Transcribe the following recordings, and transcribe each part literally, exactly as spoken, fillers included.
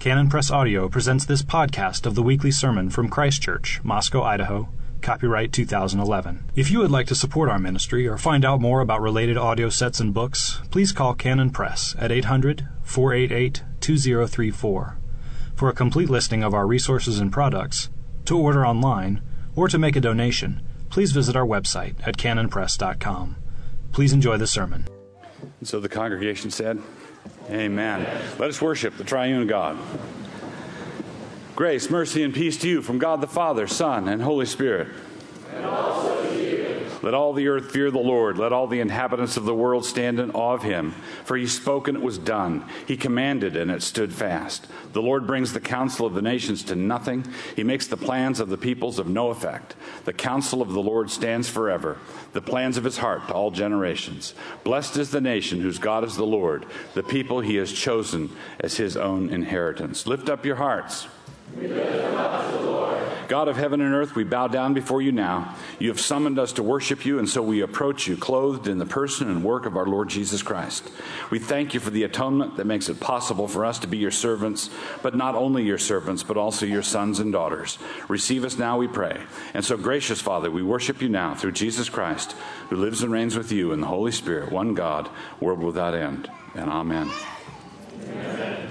Canon Press Audio presents this podcast of the weekly sermon from Christ Church, Moscow, Idaho, copyright two thousand eleven. If you would like to support our ministry or find out more about related audio sets and books, please call Canon Press at eight hundred, four eight eight, two zero three four. For a complete listing of our resources and products, to order online, or to make a donation, please visit our website at canon press dot com. Please enjoy the sermon. And so the congregation said, Amen. Let us worship the triune God. Grace, mercy, and peace to you from God the Father, Son, and Holy Spirit. And also to you. Let all the earth fear the Lord. Let all the inhabitants of the world stand in awe of him. For he spoke and it was done. He commanded and it stood fast. The Lord brings the counsel of the nations to nothing. He makes the plans of the peoples of no effect. The counsel of the Lord stands forever, the plans of his heart to all generations. Blessed is the nation whose God is the Lord, the people he has chosen as his own inheritance. Lift up your hearts. We lift them up to the Lord. God of heaven and earth, we bow down before you now. You have summoned us to worship you, and so we approach you clothed in the person and work of our Lord Jesus Christ. We thank you for the atonement that makes it possible for us to be your servants, but not only your servants, but also your sons and daughters. Receive us now, we pray. And so, gracious Father, we worship you now through Jesus Christ, who lives and reigns with you in the Holy Spirit, one God, world without end. And amen. Amen.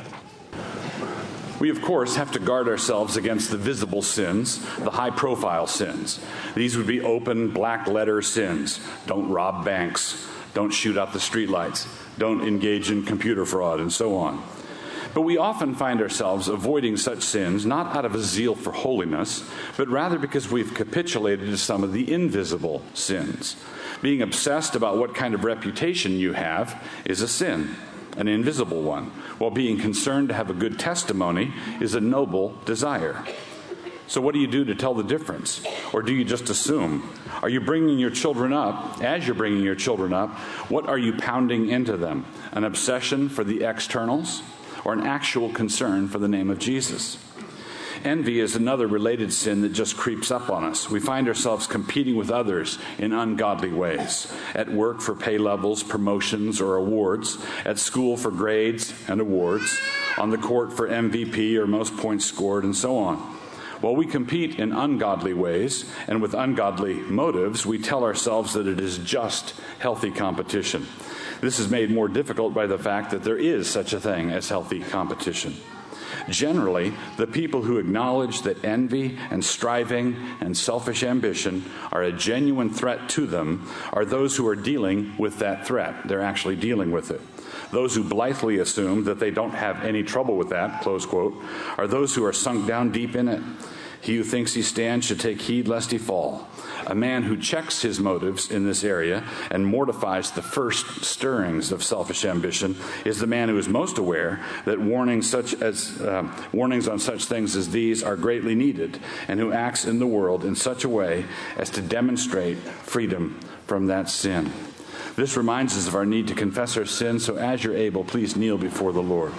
We, of course, have to guard ourselves against the visible sins, the high-profile sins. These would be open, black-letter sins. Don't rob banks. Don't shoot out the streetlights. Don't engage in computer fraud, and so on. But we often find ourselves avoiding such sins, not out of a zeal for holiness, but rather because we've capitulated to some of the invisible sins. Being obsessed about what kind of reputation you have is a sin, an invisible one, while being concerned to have a good testimony is a noble desire. So what do you do to tell the difference? Or do you just assume? Are you bringing your children up? As you're bringing your children up, what are you pounding into them? An obsession for the externals or an actual concern for the name of Jesus? Envy is another related sin that just creeps up on us. We find ourselves competing with others in ungodly ways. At work for pay levels, promotions, or awards. At school for grades and awards. On the court for M V P or most points scored, and so on. While we compete in ungodly ways and with ungodly motives, we tell ourselves that it is just healthy competition. This is made more difficult by the fact that there is such a thing as healthy competition. Generally, the people who acknowledge that envy and striving and selfish ambition are a genuine threat to them are those who are dealing with that threat. They're actually dealing with it. Those who blithely assume that they don't have any trouble with that, close quote, are those who are sunk down deep in it. He who thinks he stands should take heed lest he fall. A man who checks his motives in this area and mortifies the first stirrings of selfish ambition is the man who is most aware that warnings such as uh, warnings on such things as these are greatly needed, and who acts in the world in such a way as to demonstrate freedom from that sin. This reminds us of our need to confess our sins, so as you're able, please kneel before the Lord.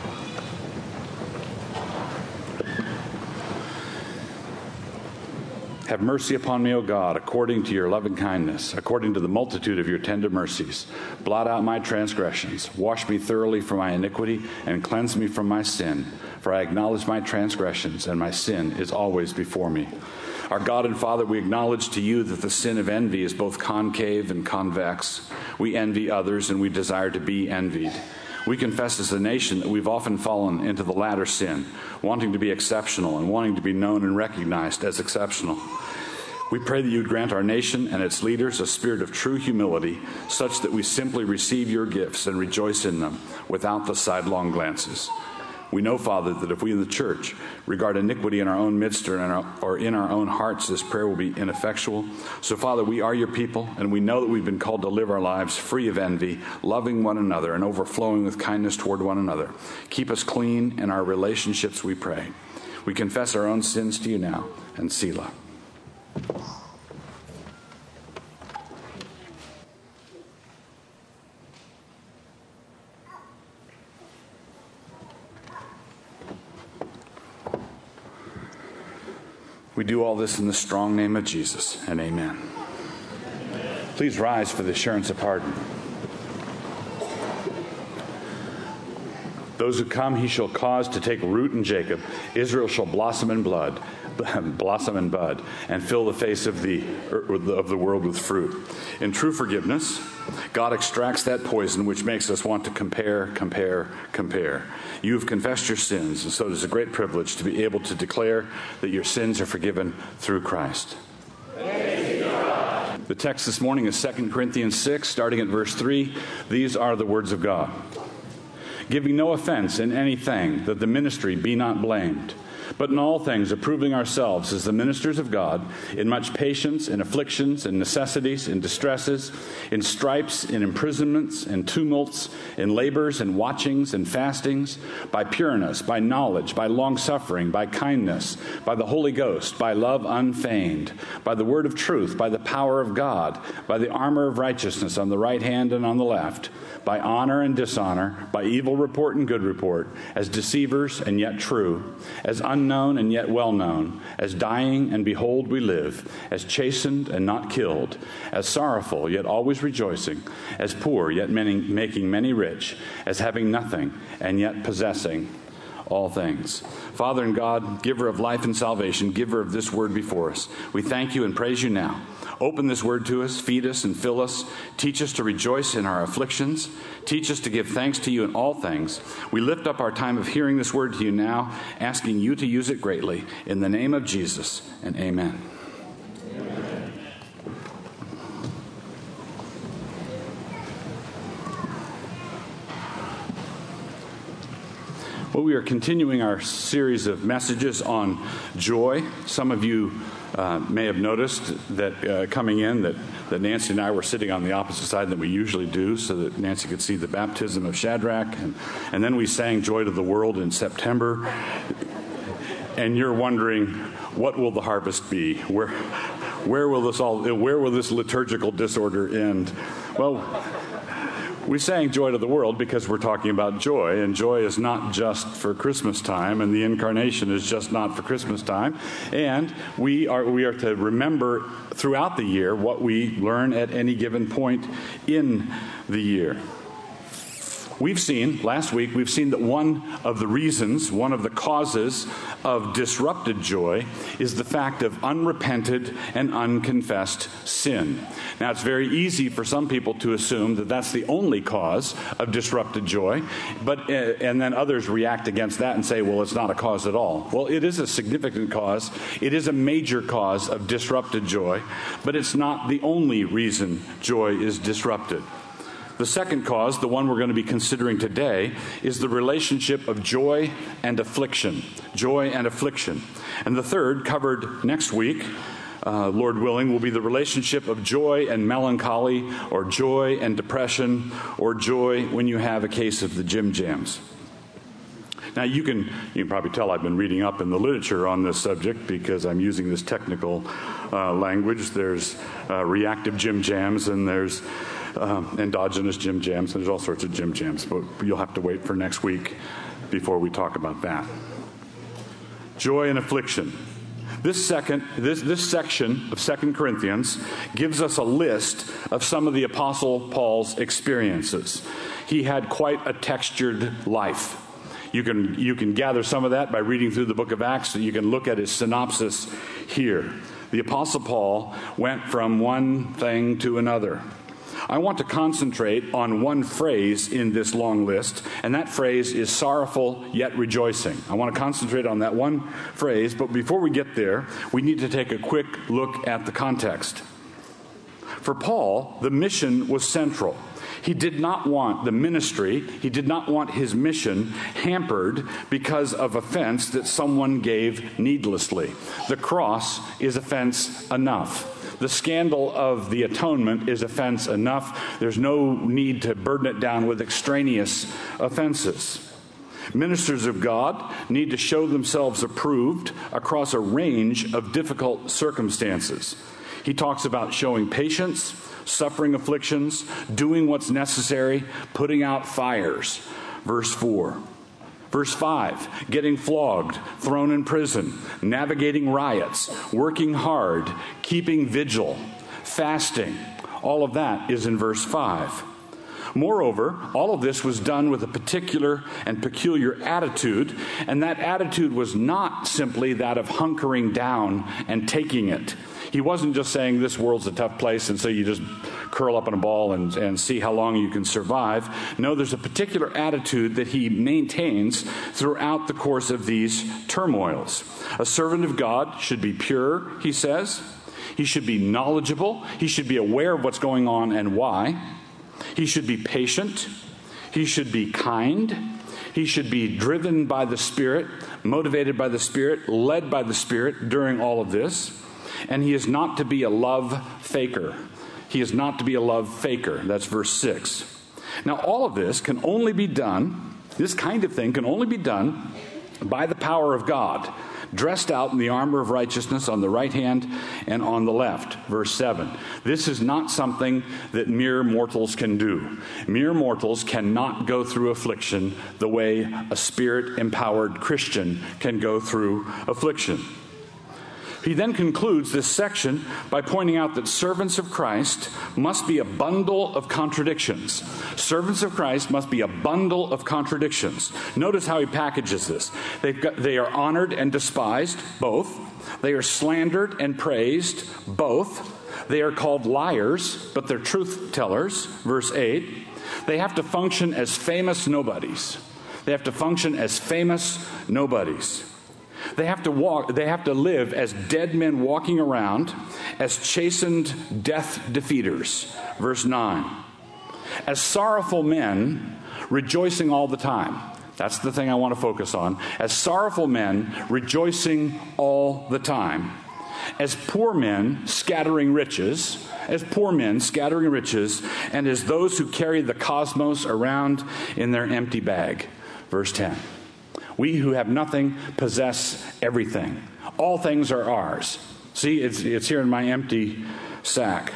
Have mercy upon me, O God, according to your loving kindness, according to the multitude of your tender mercies. Blot out my transgressions. Wash me thoroughly from my iniquity and cleanse me from my sin. For I acknowledge my transgressions, and my sin is always before me. Our God and Father, we acknowledge to you that the sin of envy is both concave and convex. We envy others, and we desire to be envied. We confess as a nation that we've often fallen into the latter sin, wanting to be exceptional and wanting to be known and recognized as exceptional. We pray that you would grant our nation and its leaders a spirit of true humility, such that we simply receive your gifts and rejoice in them without the sidelong glances. We know, Father, that if we in the church regard iniquity in our own midst or in our, or in our own hearts, this prayer will be ineffectual. So, Father, we are your people, and we know that we've been called to live our lives free of envy, loving one another, and overflowing with kindness toward one another. Keep us clean in our relationships, we pray. We confess our own sins to you now, and Selah. We do all this in the strong name of Jesus, and amen. Amen. Please rise for the assurance of pardon. Those who come he shall cause to take root in Jacob. Israel shall blossom in blood, blossom in bud, and fill the face of the of the world with fruit. In true forgiveness, God extracts that poison which makes us want to compare, compare, compare. You have confessed your sins, and so it is a great privilege to be able to declare that your sins are forgiven through Christ. The text this morning is Second Corinthians six, starting at verse three. These are the words of God. Giving no offense in anything, that the ministry be not blamed, but in all things approving ourselves as the ministers of God, in much patience, in afflictions, in necessities, in distresses, in stripes, in imprisonments, in tumults, in labors, in watchings, in fastings, by pureness, by knowledge, by long-suffering, by kindness, by the Holy Ghost, by love unfeigned, by the word of truth, by the power of God, by the armor of righteousness on the right hand and on the left, by honor and dishonor, by evil report and good report, as deceivers and yet true, as unknown and yet well known, as dying and behold we live, as chastened and not killed, as sorrowful yet always rejoicing, as poor yet many, making many rich, as having nothing and yet possessing all things. Father and God, giver of life and salvation, giver of this word before us, we thank you and praise you now. Open this word to us, feed us and fill us. Teach us to rejoice in our afflictions. Teach us to give thanks to you in all things. We lift up our time of hearing this word to you now, asking you to use it greatly. In the name of Jesus, and amen. Amen. Well, we are continuing our series of messages on joy. Some of you Uh, may have noticed that uh, coming in that, that Nancy and I were sitting on the opposite side than we usually do, so that Nancy could see the baptism of Shadrach. And, and then we sang Joy to the World in September. And you're wondering, what will the harvest be? Where, where will this all, where will this liturgical disorder end? Well, we sang Joy to the World because we're talking about joy, and joy is not just for Christmas time, and the incarnation is just not for Christmas time. And we are we are to remember throughout the year what we learn at any given point in the year. We've seen, last week, we've seen that one of the reasons, one of the causes of disrupted joy is the fact of unrepented and unconfessed sin. Now, it's very easy for some people to assume that that's the only cause of disrupted joy, but uh, and then others react against that and say, well, it's not a cause at all. Well, it is a significant cause. It is a major cause of disrupted joy, but it's not the only reason joy is disrupted. The second cause, the one we're going to be considering today, is the relationship of joy and affliction. Joy and affliction. And the third, covered next week, uh, Lord willing, will be the relationship of joy and melancholy, or joy and depression, or joy when you have a case of the Jim Jams. Now, you can you can probably tell I've been reading up in the literature on this subject because I'm using this technical uh, language. There's uh, reactive Jim Jams, and there's Um, endogenous Jim Jams. There's all sorts of Jim Jams, but you'll have to wait for next week before we talk about that. Joy and affliction. This second, this, this section of Second Corinthians gives us a list of some of the Apostle Paul's experiences. He had quite a textured life. You can, you can gather some of that by reading through the book of Acts, so you can look at his synopsis here. The Apostle Paul went from one thing to another. I want to concentrate on one phrase in this long list, and that phrase is sorrowful yet rejoicing. I want to concentrate on that one phrase, but before we get there, we need to take a quick look at the context. For Paul, the mission was central. He did not want the ministry, he did not want his mission hampered because of offense that someone gave needlessly. The cross is offense enough. The scandal of the atonement is offense enough. There's no need to burden it down with extraneous offenses. Ministers of God need to show themselves approved across a range of difficult circumstances. He talks about showing patience, suffering afflictions, doing what's necessary, putting out fires. Verse four. Verse five, getting flogged, thrown in prison, navigating riots, working hard, keeping vigil, fasting. All of that is in verse five. Moreover, all of this was done with a particular and peculiar attitude, and that attitude was not simply that of hunkering down and taking it. He wasn't just saying this world's a tough place and so you just curl up in a ball and, and see how long you can survive. No, there's a particular attitude that he maintains throughout the course of these turmoils. A servant of God should be pure, he says. He should be knowledgeable. He should be aware of what's going on and why. He should be patient. He should be kind. He should be driven by the Spirit, motivated by the Spirit, led by the Spirit during all of this. And he is not to be a love faker. He is not to be a love faker. That's verse six. Now, all of this can only be done, this kind of thing can only be done by the power of God, dressed out in the armor of righteousness on the right hand and on the left. Verse seven. This is not something that mere mortals can do. Mere mortals cannot go through affliction the way a Spirit-empowered Christian can go through affliction. He then concludes this section by pointing out that servants of Christ must be a bundle of contradictions. Servants of Christ must be a bundle of contradictions. Notice how he packages this. They've got, they are honored and despised, both. They are slandered and praised, both. They are called liars, but they're truth tellers, verse eight. They have to function as famous nobodies. They have to function as famous nobodies. They have to walk, they have to live as dead men walking around, as chastened death defeaters. Verse nine. As sorrowful men rejoicing all the time. That's the thing I want to focus on. As sorrowful men rejoicing all the time. As poor men scattering riches. As poor men scattering riches. And as those who carry the cosmos around in their empty bag. Verse ten. We who have nothing possess everything. All things are ours. See, it's, it's here in my empty sack.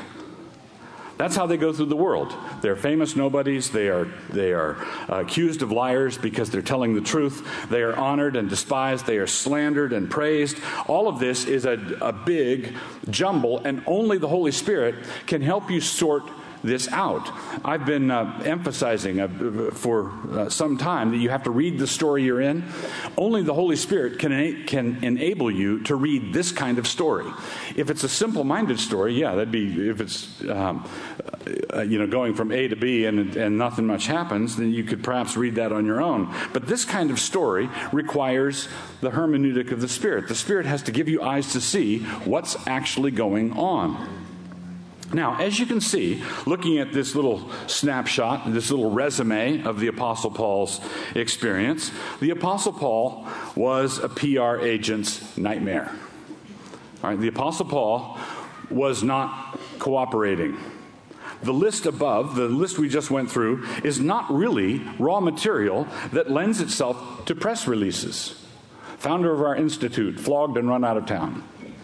That's how they go through the world. They're famous nobodies. They are, they are uh, accused of liars because they're telling the truth. They are honored and despised. They are slandered and praised. All of this is a, a big jumble, and only the Holy Spirit can help you sort this out. I've been uh, emphasizing uh, for uh, some time that you have to read the story you're in. Only the Holy Spirit can ena- can enable you to read this kind of story. If it's a simple-minded story, yeah, that'd be, if it's um, uh, you know, going from A to B and and nothing much happens, then you could perhaps read that on your own. But this kind of story requires the hermeneutic of the Spirit. The Spirit has to give you eyes to see what's actually going on. Now, as you can see, looking at this little snapshot, this little resume of the Apostle Paul's experience, the Apostle Paul was a P R agent's nightmare. All right, the Apostle Paul was not cooperating. The list above, the list we just went through, is not really raw material that lends itself to press releases. Founder of our institute, flogged and run out of town.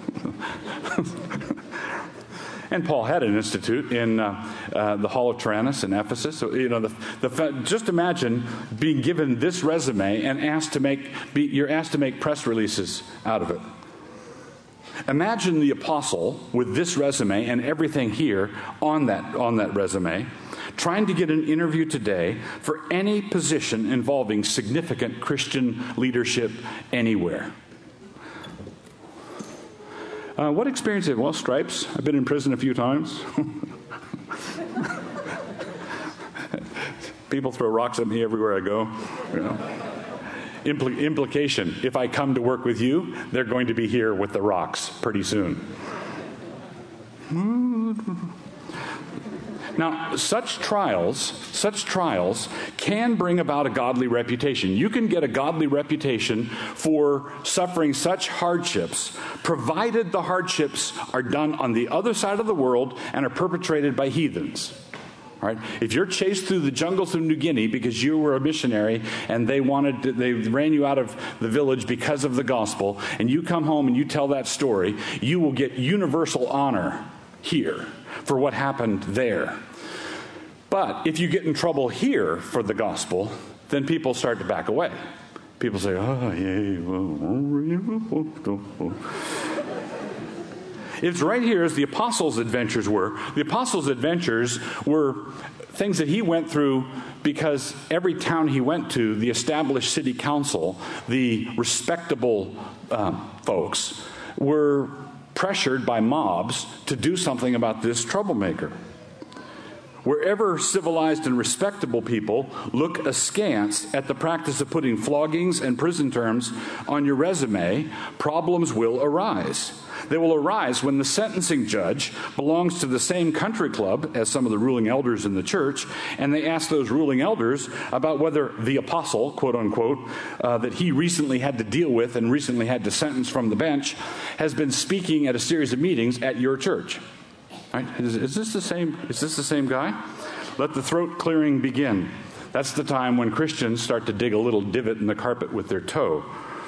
And Paul had an institute in uh, uh, the Hall of Tyrannus in Ephesus. So, you know, the, the, just imagine being given this resume and asked to make, be, you're asked to make press releases out of it. Imagine the apostle with this resume and everything here on that, on that resume, trying to get an interview today for any position involving significant Christian leadership anywhere. Uh, what experience have you? Well, stripes. I've been in prison a few times. People throw rocks at me everywhere I go. You know. Impl- implication, if I come to work with you, they're going to be here with the rocks pretty soon. Now, such trials, such trials can bring about a godly reputation. You can get a godly reputation for suffering such hardships, provided the hardships are done on the other side of the world and are perpetrated by heathens. All right? If you're chased through the jungles of New Guinea because you were a missionary and they wanted to, they ran you out of the village because of the gospel, and you come home and you tell that story, you will get universal honor here for what happened there. But if you get in trouble here for the gospel, then people start to back away. People say, oh, yeah, well, it's right here as the apostles' adventures were. The apostles' adventures were things that he went through because every town he went to, the established city council, the respectable um, folks, were pressured by mobs to do something about this troublemaker. Wherever civilized and respectable people look askance at the practice of putting floggings and prison terms on your resume, problems will arise. They will arise when the sentencing judge belongs to the same country club as some of the ruling elders in the church, and they ask those ruling elders about whether the apostle, quote unquote, uh, that he recently had to deal with and recently had to sentence from the bench, has been speaking at a series of meetings at your church. Right? Is, is this the same? Is this the same guy? Let the throat clearing begin. That's the time when Christians start to dig a little divot in the carpet with their toe.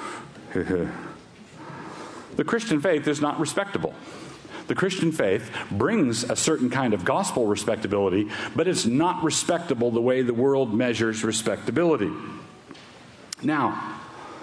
The Christian faith is not respectable. The Christian faith brings a certain kind of gospel respectability, but it's not respectable the way the world measures respectability. Now,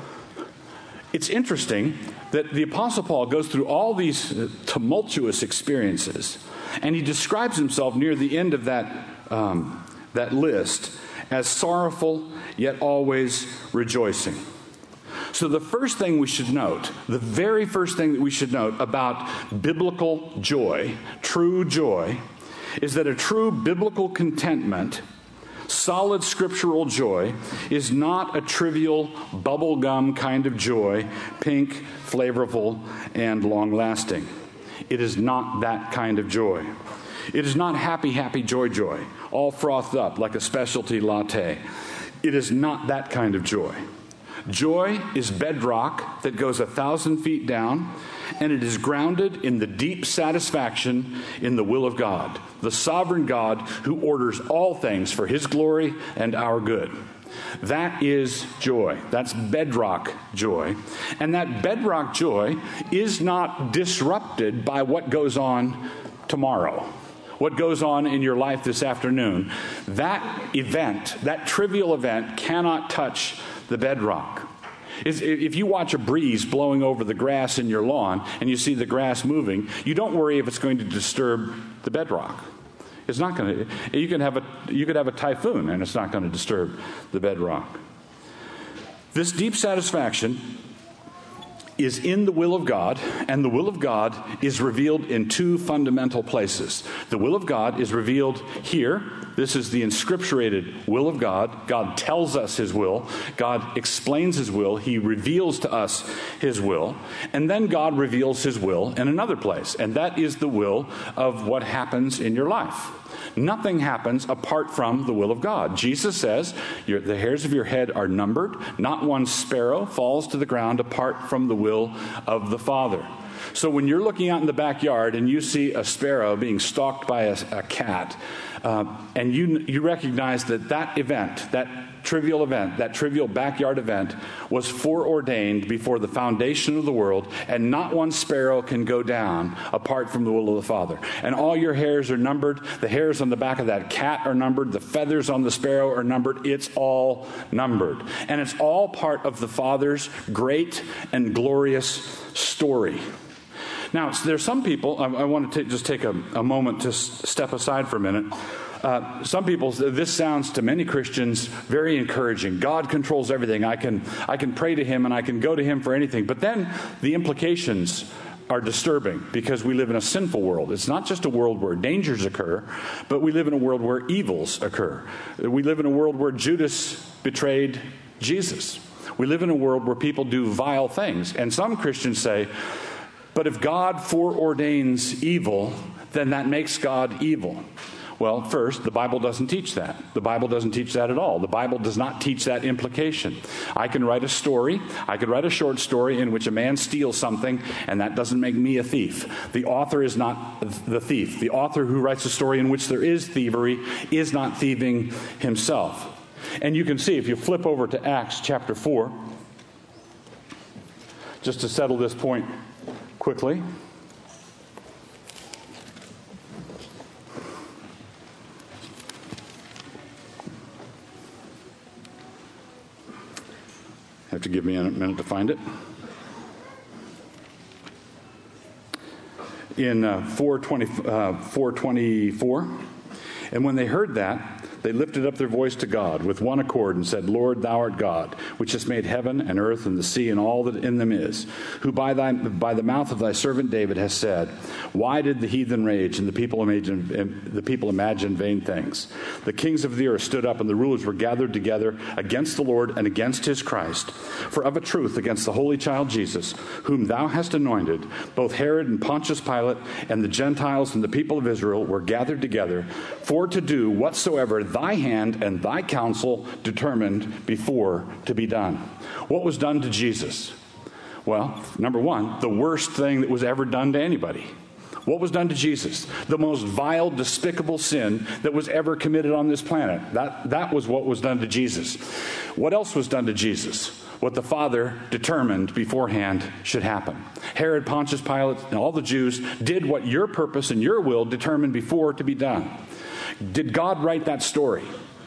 it's interesting that the Apostle Paul goes through all these tumultuous experiences, and he describes himself near the end of that, um, that list as sorrowful, yet always rejoicing. So the first thing we should note, the very first thing that we should note about biblical joy, true joy, is that a true biblical contentment, solid scriptural joy, is not a trivial bubblegum kind of joy, pink, flavorful, and long-lasting. It is not that kind of joy. It is not happy, happy, joy, joy, all frothed up like a specialty latte. It is not that kind of joy. Joy is bedrock that goes a thousand feet down, and it is grounded in the deep satisfaction in the will of God, the sovereign God who orders all things for his glory and our good. That is joy. That's bedrock joy. And that bedrock joy is not disrupted by what goes on tomorrow, what goes on in your life this afternoon. That event, that trivial event, cannot touch the bedrock. If you watch a breeze blowing over the grass in your lawn and you see the grass moving, you don't worry if it's going to disturb the bedrock. It's not going to. You can have a you could have a typhoon and it's not going to disturb the bedrock. This deep satisfaction is in the will of God, and the will of God is revealed in two fundamental places. The will of God is revealed here. This is the inscripturated will of God. God tells us his will. God explains his will. He reveals to us his will. And then God reveals his will in another place, and that is the will of what happens in your life. Nothing happens apart from the will of God. Jesus says, your, the hairs of your head are numbered. Not one sparrow falls to the ground apart from the will of the Father. So when you're looking out in the backyard and you see a sparrow being stalked by a, a cat, uh, and you you recognize that that event, that trivial event, that trivial backyard event was foreordained before the foundation of the world, and not one sparrow can go down apart from the will of the Father. And all your hairs are numbered. The hairs on the back of that cat are numbered. The feathers on the sparrow are numbered. It's all numbered. And it's all part of the Father's great and glorious story. Now, there's some people, I, I want to t- just take a, a moment to s- step aside for a minute. Uh, some people, this sounds to many Christians very encouraging. God controls everything. I can, I can pray to him and I can go to him for anything. But then the implications are disturbing because we live in a sinful world. It's not just a world where dangers occur, but we live in a world where evils occur. We live in a world where Judas betrayed Jesus. We live in a world where people do vile things. And some Christians say, but if God foreordains evil, then that makes God evil. Well, first, the Bible doesn't teach that. The Bible doesn't teach that at all. The Bible does not teach that implication. I can write a story, I could write a short story in which a man steals something, and that doesn't make me a thief. The author is not the thief. The author who writes a story in which there is thievery is not thieving himself. And you can see, if you flip over to Acts chapter four, just to settle this point quickly. Have to give me a minute to find it. In uh, four twenty, uh, four twenty-four, And when they heard that, they lifted up their voice to God with one accord and said, Lord, thou art God, which hast made heaven and earth and the sea and all that in them is, who by thy by the mouth of thy servant David has said, why did the heathen rage and the people imagine the people imagine vain things? The kings of the earth stood up and the rulers were gathered together against the Lord and against his Christ. For of a truth against the holy child Jesus, whom thou hast anointed, both Herod and Pontius Pilate and the Gentiles and the people of Israel were gathered together for to do whatsoever thy hand and thy counsel determined before to be done. What was done to Jesus? Well, number one, the worst thing that was ever done to anybody. What was done to Jesus? The most vile, despicable sin that was ever committed on this planet. That, that was what was done to Jesus. What else was done to Jesus? What the Father determined beforehand should happen. Herod, Pontius Pilate, and all the Jews did what your purpose and your will determined before to be done. Did God write that story?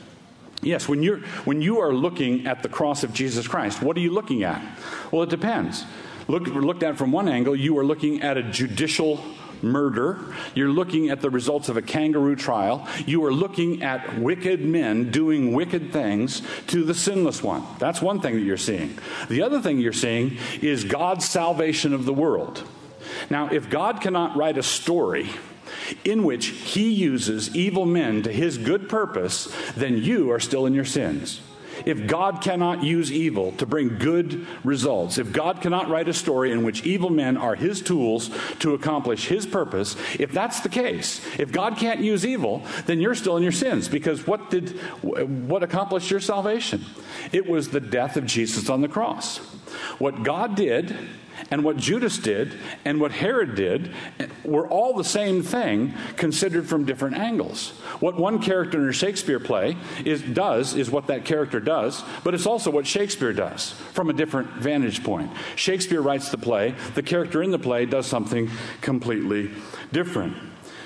Yes, when you're when you are looking at the cross of Jesus Christ, what are you looking at? Well, it depends. Look, looked at from one angle, you are looking at a judicial murder. You're looking at the results of a kangaroo trial. You are looking at wicked men doing wicked things to the sinless one. That's one thing that you're seeing. The other thing you're seeing is God's salvation of the world. Now, if God cannot write a story in which he uses evil men to his good purpose, then you are still in your sins. If God cannot use evil to bring good results, if God cannot write a story in which evil men are his tools to accomplish his purpose, if that's the case, if God can't use evil, then you're still in your sins. Because what did what accomplished your salvation? It was the death of Jesus on the cross. What God did and what Judas did and what Herod did were all the same thing considered from different angles. What one character in a Shakespeare play is, does is what that character does, but it's also what Shakespeare does from a different vantage point. Shakespeare writes the play. The character in the play does something completely different.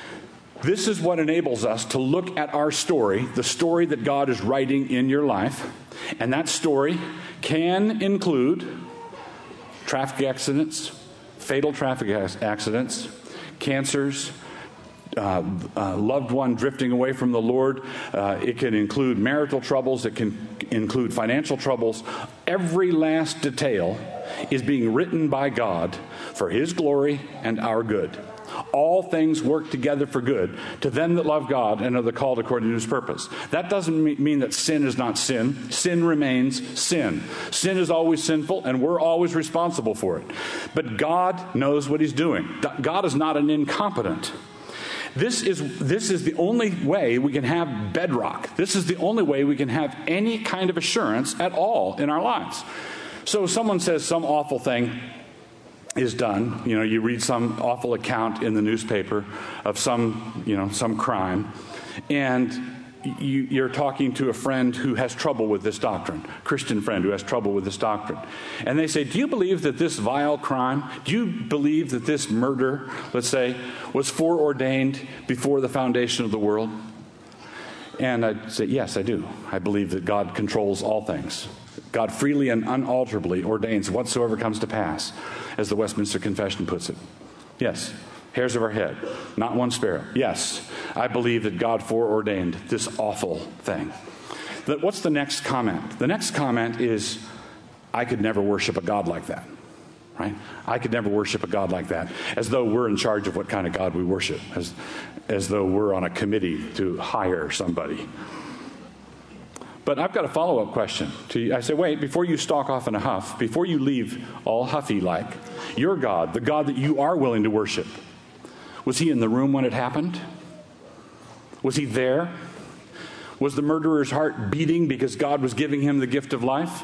This is what enables us to look at our story, the story that God is writing in your life, and that story can include traffic accidents, fatal traffic accidents, cancers, uh, uh, loved one drifting away from the Lord. Uh, it can include marital troubles. It can include financial troubles. Every last detail is being written by God for his glory and our good. All things work together for good to them that love God and are the called according to his purpose. That doesn't mean that sin is not sin. Sin remains sin. Sin is always sinful, and we're always responsible for it. But God knows what he's doing. God is not an incompetent. This is, this is the only way we can have bedrock. This is the only way we can have any kind of assurance at all in our lives. So if someone says some awful thing is done, you know, you read some awful account in the newspaper of some, you know, some crime, and you, you're talking to a friend who has trouble with this doctrine, Christian friend who has trouble with this doctrine. And they say, do you believe that this vile crime, do you believe that this murder, let's say, was foreordained before the foundation of the world? And I'd say, yes, I do. I believe that God controls all things. God freely and unalterably ordains whatsoever comes to pass, as the Westminster Confession puts it. Yes, hairs of our head, not one sparrow. Yes, I believe that God foreordained this awful thing. But what's the next comment? The next comment is, I could never worship a God like that. Right? I could never worship a God like that, as though we're in charge of what kind of God we worship, as, as though we're on a committee to hire somebody. But I've got a follow-up question to you. I say, wait, before you stalk off in a huff, before you leave all huffy-like, your God, the God that you are willing to worship, was he in the room when it happened? Was he there? Was the murderer's heart beating because God was giving him the gift of life?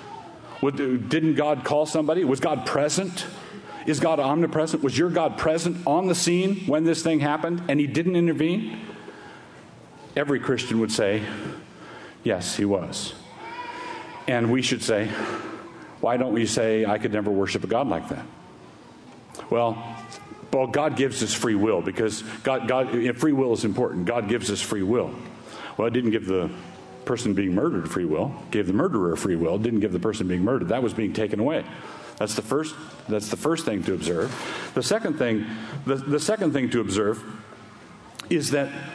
Didn't God call somebody? Was God present? Is God omnipresent? Was your God present on the scene when this thing happened and he didn't intervene? Every Christian would say, yes, he was. And we should say, why don't we say, I could never worship a God like that? Well, well, God gives us free will, because God, God, free will is important. God gives us free will. Well, it didn't give the person being murdered free will. It gave the murderer free will. It didn't give the person being murdered. That was being taken away. That's the first. That's the first thing to observe. The second thing, the, the second thing to observe, is that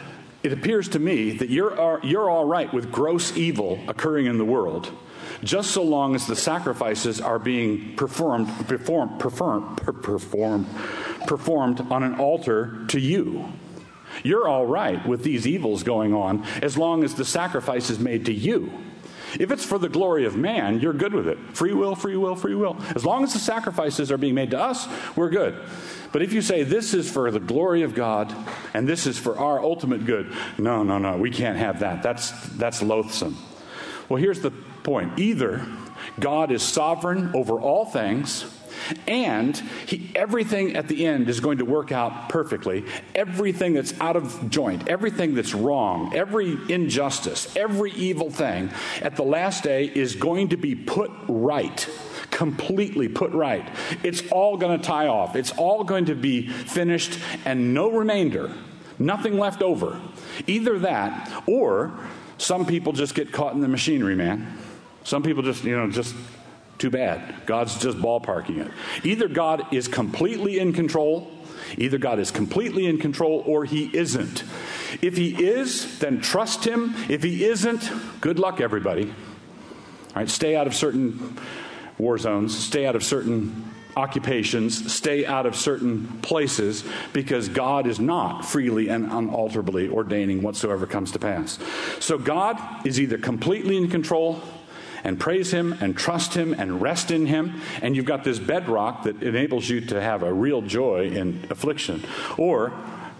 it appears to me that you're, you're all right with gross evil occurring in the world, just so long as the sacrifices are being performed, performed, performed, performed, performed on an altar to you. You're all right with these evils going on as long as the sacrifice is made to you. If it's for the glory of man, you're good with it. Free will, free will, free will. As long as the sacrifices are being made to us, we're good. But if you say this is for the glory of God and this is for our ultimate good, no, no, no, we can't have that. That's that's loathsome. Well, here's the point. Either God is sovereign over all things, and he, everything at the end is going to work out perfectly. Everything that's out of joint, everything that's wrong, every injustice, every evil thing at the last day is going to be put right. Completely put right. It's all going to tie off. It's all going to be finished and no remainder. Nothing left over. Either that, or some people just get caught in the machinery, man. Some people just, you know, just too bad. God's just ballparking it. Either God is completely in control, either God is completely in control, or he isn't. If he is, then trust him. If he isn't, good luck, everybody. All right, stay out of certain war zones, stay out of certain occupations, stay out of certain places, because God is not freely and unalterably ordaining whatsoever comes to pass. So God is either completely in control, and praise him and trust him and rest in him, and you've got this bedrock that enables you to have a real joy in affliction. Or,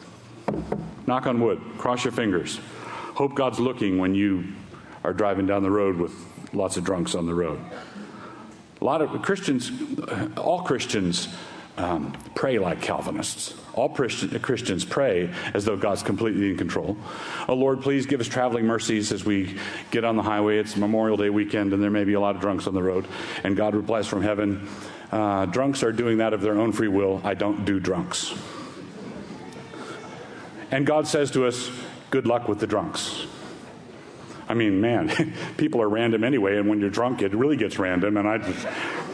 knock on wood, cross your fingers, hope God's looking when you are driving down the road with lots of drunks on the road. A lot of Christians, all Christians um, pray like Calvinists. All Christians pray as though God's completely in control. Oh, Lord, please give us traveling mercies as we get on the highway. It's Memorial Day weekend, and there may be a lot of drunks on the road. And God replies from heaven, uh, drunks are doing that of their own free will. I don't do drunks. And God says to us, good luck with the drunks. I mean, man, people are random anyway, and when you're drunk, it really gets random, and I just...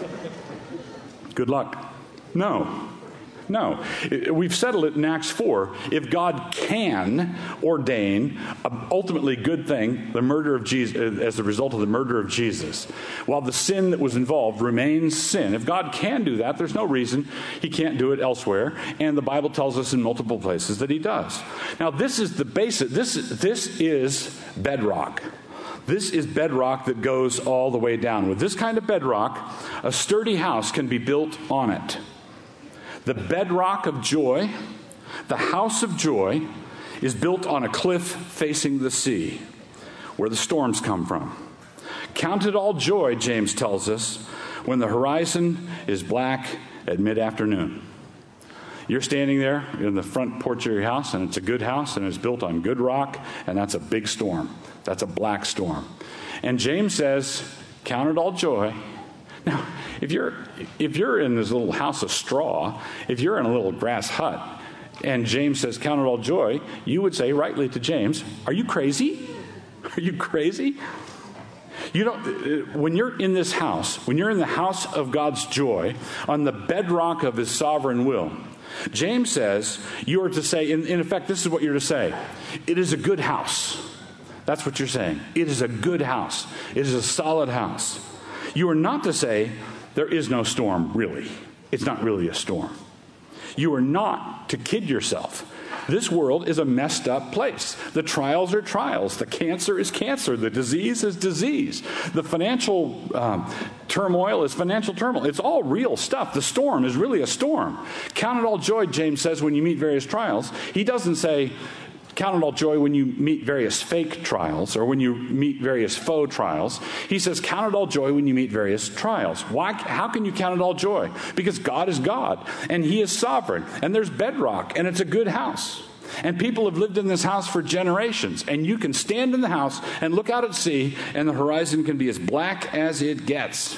Good luck. No. No. We've settled it in Acts four. If God can ordain an ultimately good thing, the murder of Jesus, as a result of the murder of Jesus, while the sin that was involved remains sin, if God can do that, there's no reason he can't do it elsewhere. And the Bible tells us in multiple places that he does. Now, this is the basic, this, this is bedrock. This is bedrock that goes all the way down. With this kind of bedrock, a sturdy house can be built on it. The bedrock of joy, the house of joy, is built on a cliff facing the sea, where the storms come from. Count it all joy, James tells us, when the horizon is black at mid-afternoon. You're standing there in the front porch of your house, and it's a good house, and it's built on good rock, and that's a big storm. That's a black storm. And James says, count it all joy. Now, if you're if you're in this little house of straw, if you're in a little grass hut, and James says, count it all joy, you would say rightly to James, are you crazy? Are you crazy? You don't, when you're in this house, when you're in the house of God's joy, on the bedrock of his sovereign will, James says, you are to say, in, in effect, this is what you're to say. It is a good house. That's what you're saying. It is a good house. It is a solid house. You are not to say, there is no storm, really. It's not really a storm. You are not to kid yourself. This world is a messed up place. The trials are trials. The cancer is cancer. The disease is disease. The financial um, turmoil is financial turmoil. It's all real stuff. The storm is really a storm. Count it all joy, James says, when you meet various trials. He doesn't say, count it all joy when you meet various fake trials or when you meet various faux trials. He says, count it all joy when you meet various trials. Why? How can you count it all joy? Because God is God, and he is sovereign, and there's bedrock, and it's a good house. And people have lived in this house for generations, and you can stand in the house and look out at sea, and the horizon can be as black as it gets.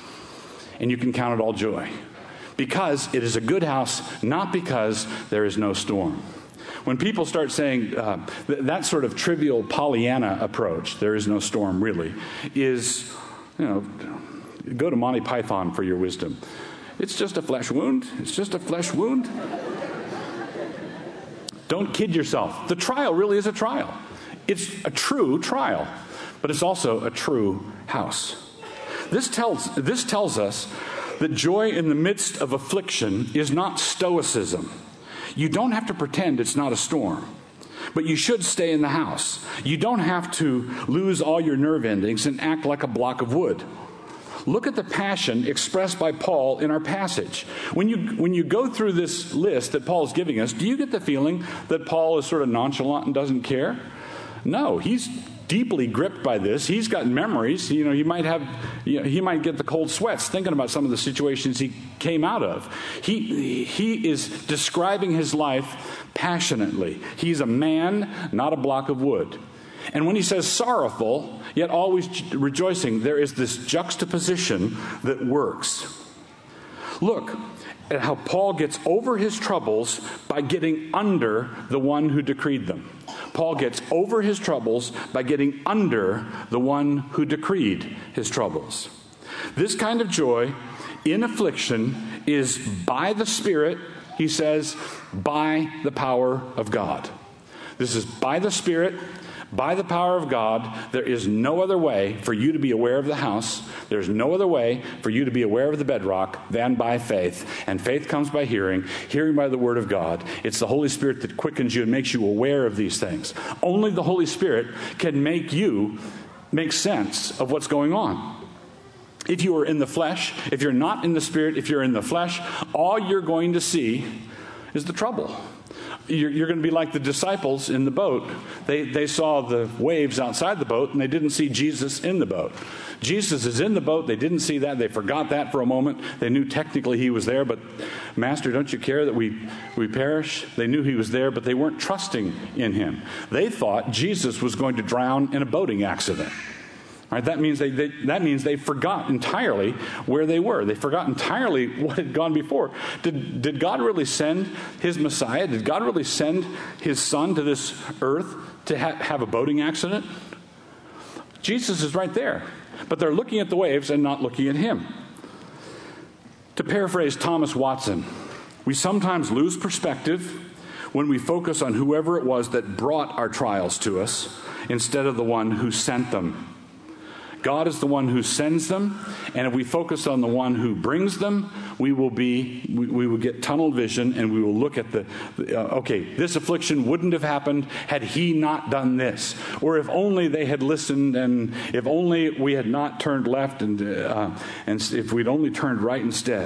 And you can count it all joy. Because it is a good house, not because there is no storm. When people start saying uh, th- that sort of trivial Pollyanna approach, there is no storm really, is, you know, go to Monty Python for your wisdom. It's just a flesh wound. It's just a flesh wound. Don't kid yourself. The trial really is a trial. It's a true trial, but it's also a true house. This tells, this tells us that joy in the midst of affliction is not stoicism. You don't have to pretend it's not a storm, but you should stay in the house. You don't have to lose all your nerve endings and act like a block of wood. Look at the passion expressed by Paul in our passage. When you when you go through this list that Paul is giving us, do you get the feeling that Paul is sort of nonchalant and doesn't care? No, he's deeply gripped by this. He's got memories. You know, he might have, you know, he might get the cold sweats thinking about some of the situations he came out of. He he is describing his life passionately. He's a man, not a block of wood. And when he says sorrowful, yet always rejoicing, there is this juxtaposition that works. Look at how Paul gets over his troubles by getting under the one who decreed them. Paul gets over his troubles by getting under the one who decreed his troubles. This kind of joy in affliction is by the Spirit, he says, by the power of God. This is by the Spirit, by the power of God. There is no other way for you to be aware of the house. There's no other way for you to be aware of the bedrock than by faith. And faith comes by hearing, hearing by the word of God. It's the Holy Spirit that quickens you and makes you aware of these things. Only the Holy Spirit can make you make sense of what's going on. If you are in the flesh, if you're not in the Spirit, if you're in the flesh, all you're going to see is the trouble. You're, you're going to be like the disciples in the boat. They, they saw the waves outside the boat, and they didn't see Jesus in the boat. Jesus is in the boat. They didn't see that. They forgot that for a moment. They knew technically he was there, but Master, don't you care that we, we perish? They knew he was there, but they weren't trusting in him. They thought Jesus was going to drown in a boating accident. All right, that means they, they that means they forgot entirely where they were. They forgot entirely what had gone before. Did did God really send his Messiah? Did God really send his Son to this earth to ha- have a boating accident? Jesus is right there, but they're looking at the waves and not looking at him. To paraphrase Thomas Watson, we sometimes lose perspective when we focus on whoever it was that brought our trials to us instead of the one who sent them. God is the one who sends them, and if we focus on the one who brings them, we will be we, we will get tunnel vision, and we will look at the uh, okay, this affliction wouldn't have happened had he not done this, or if only they had listened, and if only we had not turned left, and uh, and if we'd only turned right instead.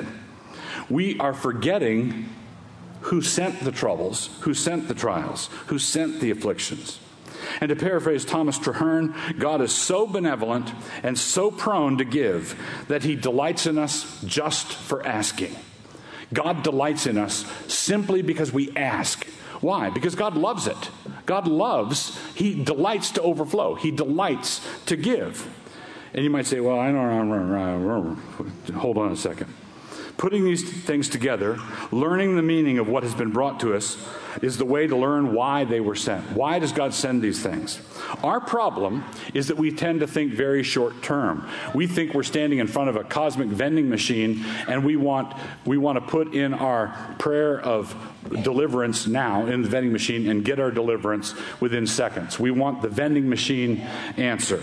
We are forgetting who sent the troubles, who sent the trials, who sent the afflictions. And to paraphrase Thomas Traherne, God is so benevolent and so prone to give that he delights in us just for asking. God delights in us simply because we ask. Why? Because God loves it. God loves, he delights to overflow. He delights to give. And you might say, well, I don't know. Hold on a second. Putting these things together, learning the meaning of what has been brought to us, is the way to learn why they were sent. Why does God send these things? Our problem is that we tend to think very short term. We think we're standing in front of a cosmic vending machine, and we want we want to put in our prayer of deliverance now in the vending machine and get our deliverance within seconds. We want the vending machine answer.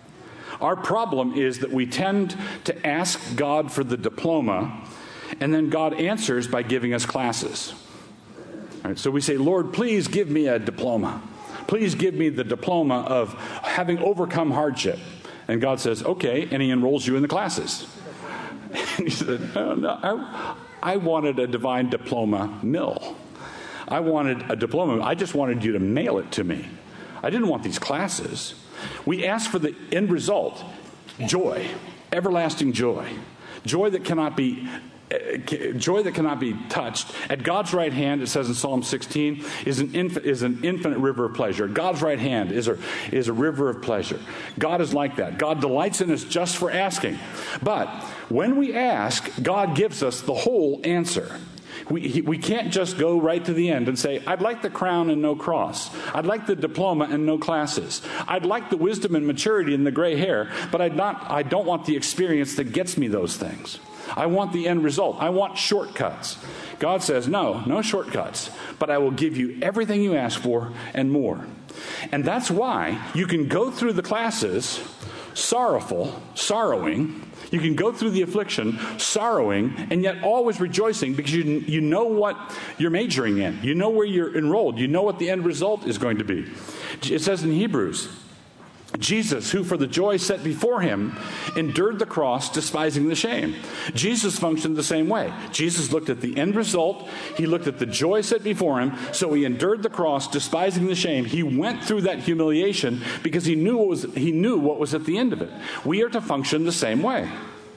Our problem is that we tend to ask God for the diploma, and then God answers by giving us classes. All right, so we say, Lord, please give me a diploma. Please give me the diploma of having overcome hardship. And God says, okay, and he enrolls you in the classes. And he said, no, no, I, I wanted a divine diploma mill. I wanted a diploma. I just wanted you to mail it to me. I didn't want these classes. We ask for the end result, joy, everlasting joy, joy that cannot be joy that cannot be touched. At God's right hand, it says in Psalm sixteen, is an inf- is an infinite river of pleasure. God's right hand is a is a river of pleasure. God is like that. God delights in us just for asking. But when we ask, God gives us the whole answer. We, he, we can't just go right to the end and say, I'd like the crown and no cross. I'd like the diploma and no classes. I'd like the wisdom and maturity and the gray hair, but I'd not, I don't want the experience that gets me those things. I want the end result. I want shortcuts. God says, no, no shortcuts, but I will give you everything you ask for and more. And that's why you can go through the classes sorrowful, sorrowing. You can go through the affliction, sorrowing, and yet always rejoicing because you, you know what you're majoring in. You know where you're enrolled. You know what the end result is going to be. It says in Hebrews, Jesus, who for the joy set before him, endured the cross, despising the shame. Jesus functioned the same way. Jesus looked at the end result. He looked at the joy set before him. So he endured the cross, despising the shame. He went through that humiliation because he knew what was, he knew what was at the end of it. We are to function the same way.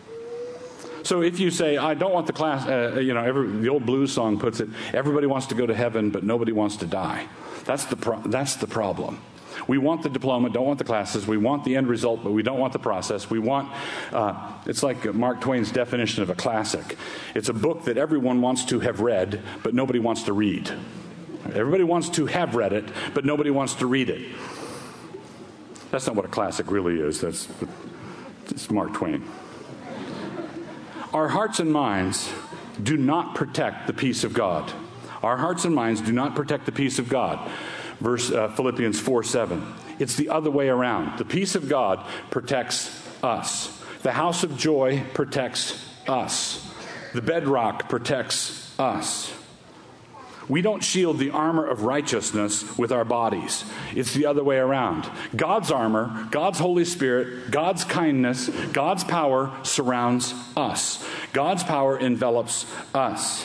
So if you say, I don't want the class, uh, you know, every, the old blues song puts it, everybody wants to go to heaven, but nobody wants to die. That's the pro- that's the problem. We want the diploma, don't want the classes. We want the end result, but we don't want the process. We want, uh, it's like Mark Twain's definition of a classic. It's a book that everyone wants to have read, but nobody wants to read. Everybody wants to have read it, but nobody wants to read it. That's not what a classic really is. That's it's Mark Twain. Our hearts and minds do not protect the peace of God. Our hearts and minds do not protect the peace of God. Verse uh, Philippians four seven. It's the other way around. The peace of God protects us. The house of joy protects us. The bedrock protects us. We don't shield the armor of righteousness with our bodies. It's the other way around. God's armor, God's Holy Spirit, God's kindness, God's power surrounds us. God's power envelops us.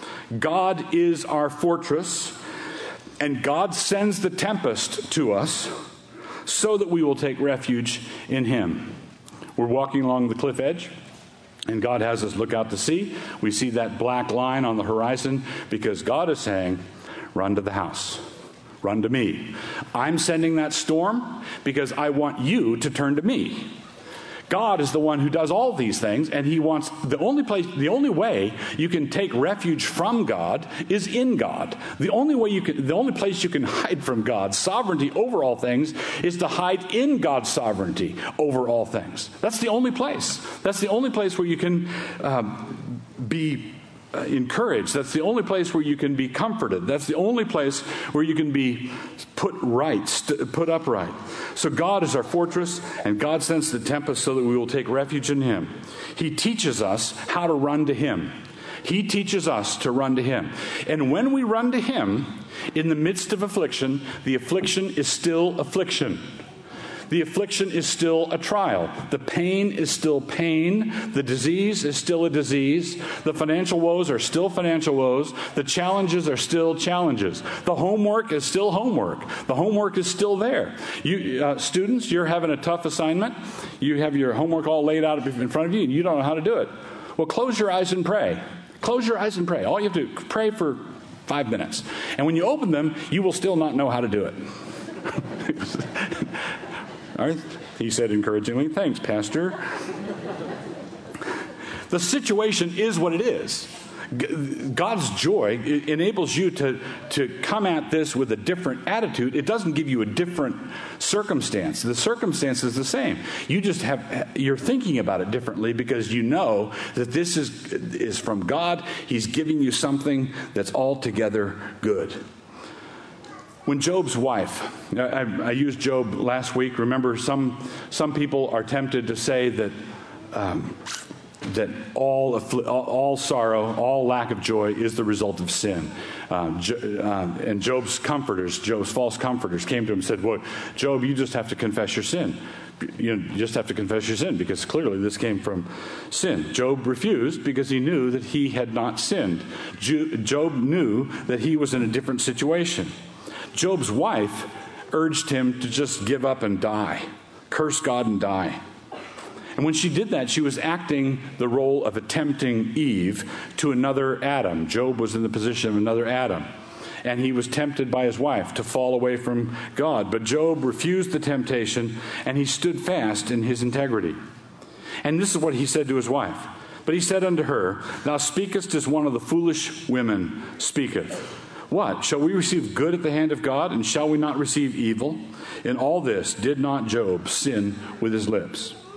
God is our fortress. And God sends the tempest to us so that we will take refuge in him. We're walking along the cliff edge, and God has us look out to sea. We see that black line on the horizon because God is saying, run to the house. Run to me. I'm sending that storm because I want you to turn to me. God is the one who does all these things, and he wants the only place, the only way you can take refuge from God is in God. The only way you can, the only place you can hide from God's sovereignty over all things is to hide in God's sovereignty over all things. That's the only place. That's the only place where you can um, be Uh, encouraged. That's the only place where you can be comforted. That's the only place where you can be put right, st- put upright. So God is our fortress, and God sends the tempest so that we will take refuge in him. He teaches us how to run to him. He teaches us to run to him. And when we run to him, in the midst of affliction, the affliction is still affliction. The affliction is still a trial. The pain is still pain. The disease is still a disease. The financial woes are still financial woes. The challenges are still challenges. The homework is still homework. The homework is still there. You uh, students, you're having a tough assignment. You have your homework all laid out in front of you, and you don't know how to do it. Well, close your eyes and pray. Close your eyes and pray. All you have to do, pray for five minutes. And when you open them, you will still not know how to do it. All right. He said encouragingly, thanks, Pastor. The situation is what it is. God's joy enables you to, to come at this with a different attitude. It doesn't give you a different circumstance. The circumstance is the same. You just have, you're thinking about it differently because you know that this is, is from God. He's giving you something that's altogether good. When Job's wife, I, I used Job last week. Remember, some some people are tempted to say that um, that all, affli- all all sorrow, all lack of joy is the result of sin. Um, jo- uh, and Job's comforters, Job's false comforters, came to him and said, "Well, Job, you just have to confess your sin. You know, you just have to confess your sin because clearly this came from sin." Job refused because he knew that he had not sinned. Jo- Job knew that he was in a different situation. Job's wife urged him to just give up and die, curse God and die. And when she did that, she was acting the role of a tempting Eve to another Adam. Job was in the position of another Adam. And he was tempted by his wife to fall away from God. But Job refused the temptation, and he stood fast in his integrity. And this is what he said to his wife. But he said unto her, "Thou speakest as one of the foolish women speaketh. What? Shall we receive good at the hand of God, and shall we not receive evil? In all this did not Job sin with his lips?"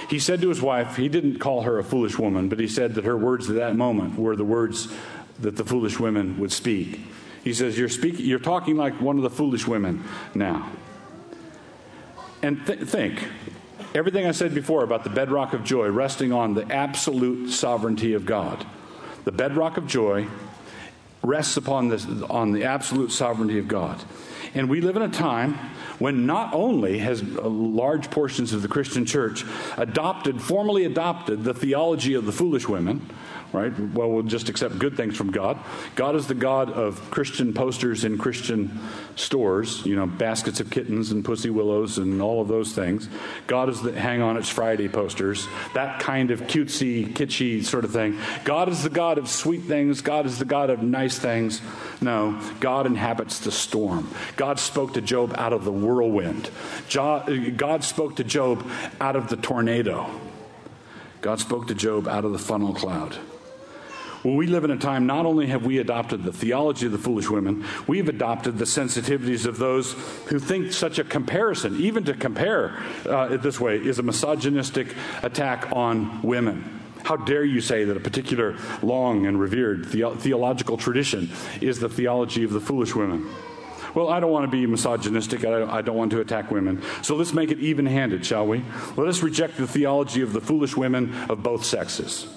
He said to his wife, he didn't call her a foolish woman, but he said that her words at that moment were the words that the foolish women would speak. He says, you're speaking, you're talking like one of the foolish women now. And th- think, everything I said before about the bedrock of joy resting on the absolute sovereignty of God. The bedrock of joy rests upon this, on the absolute sovereignty of God. And we live in a time when not only has large portions of the Christian church adopted, formally adopted the theology of the foolish women, right? Well, we'll just accept good things from God. God is the God of Christian posters in Christian stores, you know, baskets of kittens and pussy willows and all of those things. God is the hang on it's Friday posters, that kind of cutesy, kitschy sort of thing. God is the God of sweet things. God is the God of nice things. No, God inhabits the storm. God spoke to Job out of the whirlwind. God spoke to Job out of the tornado. God spoke to Job out of the funnel cloud. Well, we live in a time, not only have we adopted the theology of the foolish women, we've adopted the sensitivities of those who think such a comparison, even to compare uh, it this way, is a misogynistic attack on women. How dare you say that a particular long and revered the- theological tradition is the theology of the foolish women? Well, I don't want to be misogynistic. I don't, I don't want to attack women. So let's make it even-handed, shall we? Let us reject the theology of the foolish women of both sexes.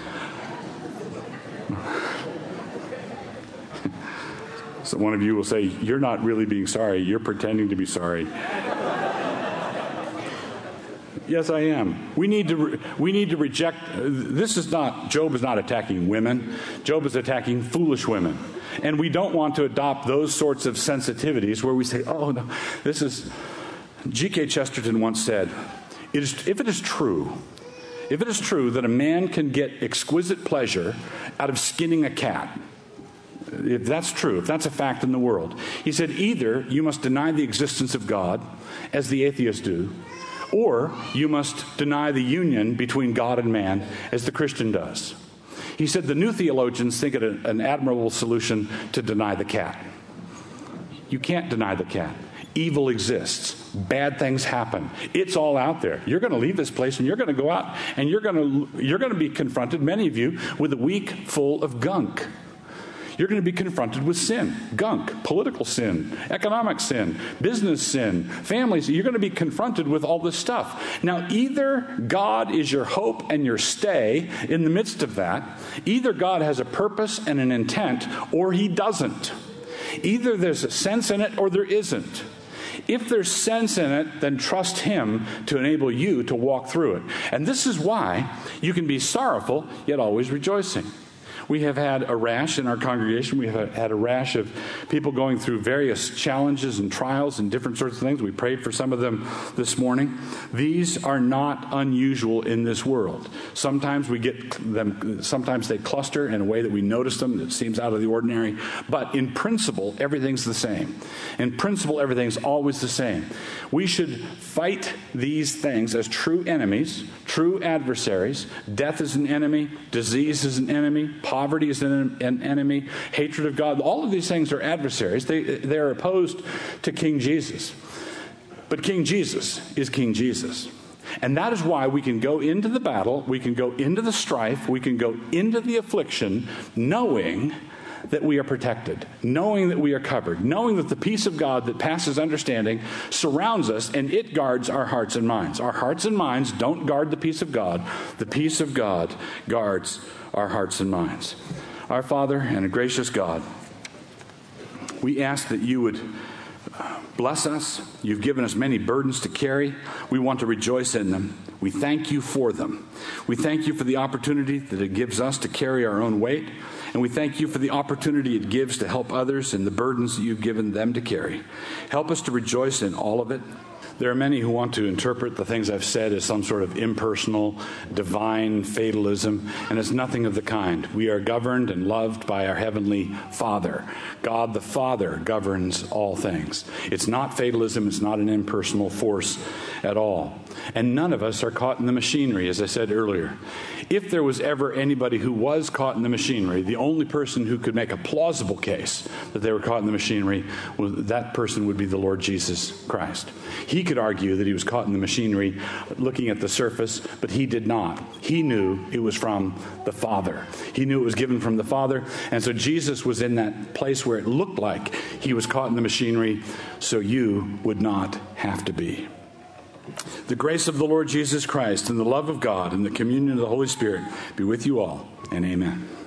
So one of you will say, you're not really being sorry. You're pretending to be sorry. Yes, I am. We need to re- we need to reject. This is not, Job is not attacking women. Job is attacking foolish women. And we don't want to adopt those sorts of sensitivities where we say, oh, no, this is... G K Chesterton once said, it is, if it is true, if it is true that a man can get exquisite pleasure out of skinning a cat, if that's true, if that's a fact in the world, he said, either you must deny the existence of God, as the atheists do, or you must deny the union between God and man, as the Christian does. He said the new theologians think it an admirable solution to deny the cat. You can't deny the cat. Evil exists. Bad things happen. It's all out there. You're going to leave this place and you're going to go out and you're going to you're going to be confronted, many of you, with a week full of gunk. You're going to be confronted with sin, gunk, political sin, economic sin, business sin, families. You're going to be confronted with all this stuff. Now, either God is your hope and your stay in the midst of that. Either God has a purpose and an intent, or he doesn't. Either there's a sense in it or there isn't. If there's sense in it, then trust him to enable you to walk through it. And this is why you can be sorrowful, yet always rejoicing. We have had a rash in our congregation. We have had a rash of people going through various challenges and trials and different sorts of things. We prayed for some of them this morning. These are not unusual in this world. Sometimes we get them, sometimes they cluster in a way that we notice them that seems out of the ordinary. But in principle, everything's the same. In principle, everything's always the same. We should fight these things as true enemies, true adversaries. Death is an enemy. Disease is an enemy. Poverty is an, an enemy. Hatred of God. All of these things are adversaries. They, they are opposed to King Jesus. But King Jesus is King Jesus. And that is why we can go into the battle, we can go into the strife, we can go into the affliction, knowing that we are protected, knowing that we are covered, knowing that the peace of God that passes understanding surrounds us, and it guards our hearts and minds. Our hearts and minds don't guard the peace of God. The peace of God guards our hearts and minds. Our Father and a gracious God, we ask that you would bless us. You've given us many burdens to carry. We want to rejoice in them. We thank you for them. We thank you for the opportunity that it gives us to carry our own weight. And we thank you for the opportunity it gives to help others and the burdens that you've given them to carry. Help us to rejoice in all of it. There are many who want to interpret the things I've said as some sort of impersonal, divine fatalism, and it's nothing of the kind. We are governed and loved by our Heavenly Father. God the Father governs all things. It's not fatalism. It's not an impersonal force at all. And none of us are caught in the machinery, as I said earlier. If there was ever anybody who was caught in the machinery, the only person who could make a plausible case that they were caught in the machinery, well, that person would be the Lord Jesus Christ. He could argue that he was caught in the machinery looking at the surface, but he did not. He knew it was from the Father. He knew it was given from the Father. And so Jesus was in that place where it looked like he was caught in the machinery, so you would not have to be. The grace of the Lord Jesus Christ and the love of God and the communion of the Holy Spirit be with you all, and amen.